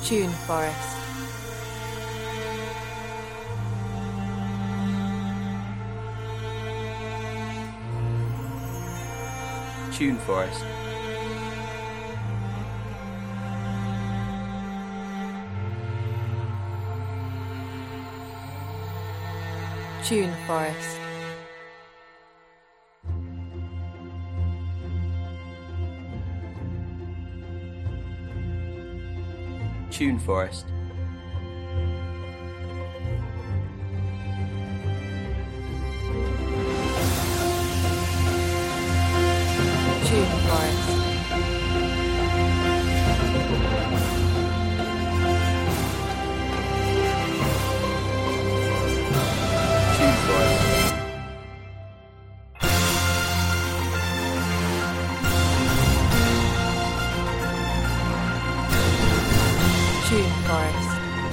Tune Forest. Tune Forest. Tune Forest. Tune Forest. Tune Forest. Tune Forest. Tune Forest.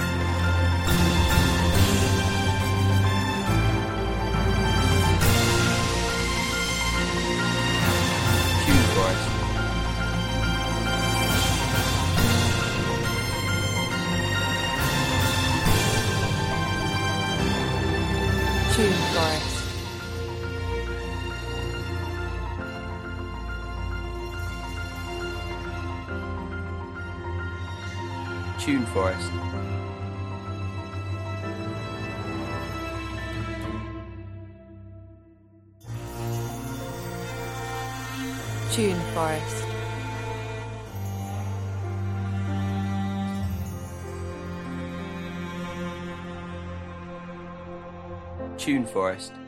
Tune Forest. Tune Forest. Tune Forest. Tune Forest. Tune Forest.